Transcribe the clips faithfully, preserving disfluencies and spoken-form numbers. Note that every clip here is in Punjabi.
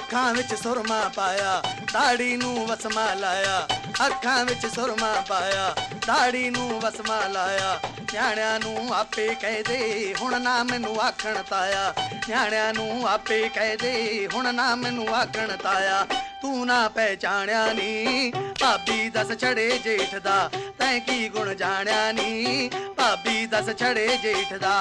ਅੱਖਾਂ ਵਿੱਚ ਸੁਰਮਾ ਪਾਇਆ ਦਾੜੀ ਨੂੰ ਵਸਮਾ ਲਾਇਆ ਅੱਖਾਂ ਵਿੱਚ ਸੁਰਮਾ ਪਾਇਆ ਦਾੜੀ ਨੂੰ ਵਸਮਾ ਲਾਇਆ ਨਿਆਣਿਆਂ ਨੂੰ ਆਪੇ ਕਹਦੇ ਹੁਣ ਨਾ ਮੈਨੂੰ ਆਖਣ ਤਾਇਆ ਨਿਆਣਿਆਂ ਨੂੰ ਆਪੇ ਕਹਦੇ ਹੁਣ ਨਾ ਮੈਨੂੰ ਆਖਣ ਤਾਇਆ ਤੂੰ ਨਾ ਪਹਿਚਾਣਿਆ ਨੀ ਭਾਬੀ ਦੱਸ ਛੜੇ ਜੇਠ ਦਾ ਤੈਂ ਕੀ ਗੁਣ ਜਾਣਿਆ ਨੀ ਭਾਬੀ ਦੱਸ ਛੜੇ ਜੇਠ ਦਾ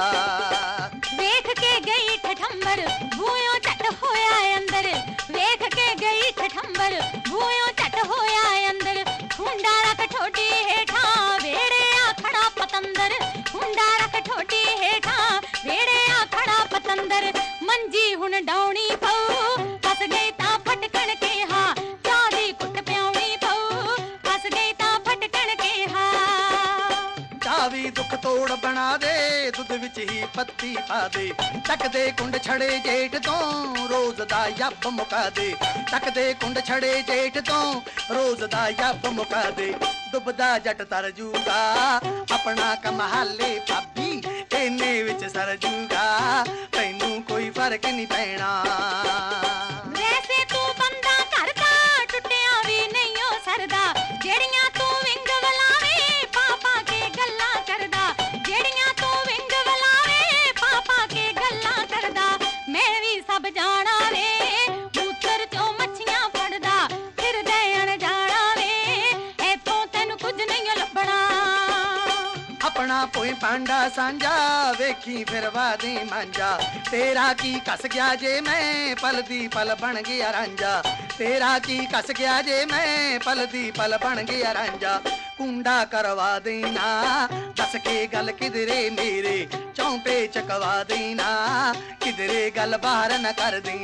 ਵੇਖ ਕੇ ਗਈ ਠਠੰਬਰ ਬੂਹਿਓਂ ਝੱਟ ਹੋਇਆ ਅੰਦਰ ਵੇਖ ਕੇ ਗਈ ਠਠੰਬਰ ਬੂਹਿਓਂ ਝੱਟ ਹੋਇਆ ਅੰਦਰ ਹੁੰਡਾ ਰੱਖ ਠੋਡੀ ਹੇਠਾਂ ਵੇੜੇ ਆ ਖੜਾ ਪਤੰਦਰ ਹੁੰਡਾ ਰੱਖ ਠੋਡੀ ਹੇਠਾਂ ਵੇੜੇ ਆ ਖੜਾ ਪਤੰਦਰ ਮੰਜੀ ਹੁਣ ਡਾਉਣੀ ਪਊ ਫਸ ਗਈ ਤਾਂ ਫਟਕਣ ਕਿਹਾ ਚਾਹ ਦੀ ਕੁੱਟ ਪਿਆਉਣੀ ਪਊ ਫਸ ਗਈ ਤਾਂ ਫਟਕਣ ਕਿਹਾ ਚਾਹ ਵੀ ਦੁੱਖ ਤੋੜ ਬਣਾ ਦੇ ਦੁੱਧ ਵਿੱਚ ਹੀ ਪੱਤੀ ਪਾ ਦੇ ਟੱਕਦੇ ਕੁੰਡ ਛੜੇ ਜੇਠ ਤੋਂ ਰੋਜ਼ ਦਾ ਯੱਬ ਮੁਕਾ ਦੇ ਟੱਕਦੇ ਕੁੰਡ ਛੜੇ ਜੇਠ ਤੋਂ ਰੋਜ਼ ਦਾ ਯੱਬ ਮੁਕਾ ਦੇ ਡੁੱਬਦਾ ਜੱਟ ਤਰ ਜੂਗਾ ਆਪਣਾ ਕਮਾਲੇ ਭਾਬੀ ਇਹਨੇ ਵਿੱਚ ਸਰ ਜੂਗਾ ਤੈਨੂੰ ਕੋਈ ਫਰਕ ਨਹੀਂ ਪੈਣਾ ਵੈਸੇ ਤੂੰ ਬੰਦਾ ਘਰ ਦਾ ਟੁੱਟਿਆ ਵੀ ਨਹੀਂ ਓ ਸਰਦਾ ਜਿਹੜੀਆਂ ਤੂੰ ਵਿੰਗ ਵਲਾਵੇ ਪਾ ਪਾ ਕੇ ਗੱਲਾਂ ਕਰਦਾ ਜਿਹੜੀਆਂ ਤੂੰ ਵਿੰਗ ਵਲਾਵੇ ਪਾ ਪਾ ਕੇ ਗੱਲਾਂ ਕਰਦਾ ਮੈਂ ਵੀ ਸਭ ਜਾਣਾ ਵੇ ਮੂਤਰ ਚੋਂ ਮੱਛੀਆਂ ਫੜਦਾ ਫਿਰਦੇ ਅਣਜਾਣਾ ਵੇ ਇੱਥੋਂ ਤੈਨੂੰ ਕੁਝ ਨਹੀਂ ਲੱਭਣਾ ਆਪਣਾ ਪੋਈ ਪਾਂਡਾ ਸਾਂਝਾ ਵੇਖੀ ਫਿਰ ਵਾਦੇ ਮਾਂਜਾ ਤੇਰਾ ਕੀ ਕੱਸ ਗਿਆ ਜੇ ਮੈਂ ਪਲ ਦੀ ਪਲ ਬਣ ਗਿਆ ਰਾਂਝਾ ਤੇਰਾ ਕੀ ਕੱਸ ਗਿਆ ਜੇ ਮੈਂ ਪਲ ਦੀ ਪਲ ਬਣ ਗਿਆ ਰਾਂਝਾ ਕੁੰਡਾ ਕਰਵਾ ਦੇਣਾ ਦੱਸ ਕੇ ਗੱਲ ਕਿਧਰੇ ਮੇਰੇ ਚੌਂਪੇ ਚਕਵਾ ਦੇਣਾ ਕਿਧਰੇ ਗੱਲ ਬਾਹਰ ਨਾ ਕਰ ਦੇ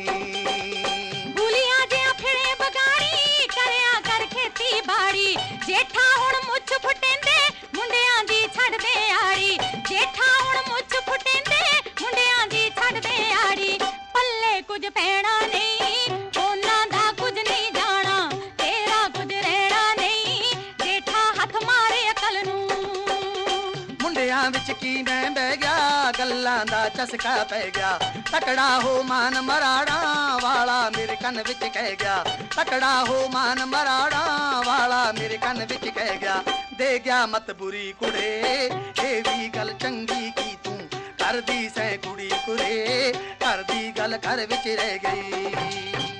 ਭੁਲੀਆਂ ਜਿਹਾ ਫਿਰੇ ਬਗਾੜੀ ਕਰਿਆ ਕਰ ਖੇਤੀ ਬਾੜੀ ਜੇਠਾ ਹੁਣ ਮੁੱਛ ਫੁੱਟੇਂਦੇ ਮੁੰਡਿਆਂ ਦੀ ਛੱਡਦੇ ਆੜੀ ਜੇਠਾ ਹੁਣ ਮੁੱਛ ਫੁੱਟੇਂਦੇ ਮੁੰਡਿਆਂ ਦੀ ਛੱਡਦੇ ਆੜੀ ਪੱਲੇ ਕੁਝ ਪੈਣਾ ਨਹੀਂ ਉਹਨਾਂ ਦਾ ਕੁਝ ਨਹੀਂ ਜਾਣਾ ਤੇਰਾ ਕੁਝ ਰਹਿਣਾ ਨਹੀਂ ਜੇਠਾ ਹੱਥ ਮਾਰੇ ਅਕਲ ਨੂੰ ਮੁੰਡਿਆਂ ਵਿੱਚ ਕੀ ਮੈਂ ਬਹਿ ਗਿਆ ਗੱਲਾਂ ਦਾ ਚਸਕਾ ਪੈ ਗਿਆ ਤਕੜਾ ਹੋ ਮਾਨ ਮਰਾੜਾ ਵਾਲਾ ਮੇਰੇ ਕੰਨ ਵਿੱਚ ਕਹਿ ਗਿਆ ਤਕੜਾ ਹੋ ਮਾਨ ਮਰਾੜਾ ਵਾਲਾ ਮੇਰੇ ਕੰਨ ਵਿੱਚ ਕਹਿ ਗਿਆ ਦੇ ਗਿਆ ਮਤ ਬੁਰੀ ਕੁੜੇ ਇਹ ਵੀ ਗੱਲ ਚੰਗੀ ਕੀ ਤੂੰ ਕਰਦੀ ਸੈਂ ਕੁੜੀ ਕੁਰੇ ਘਰ ਦੀ ਗੱਲ ਘਰ ਵਿੱਚ ਰਹਿ ਗਈ।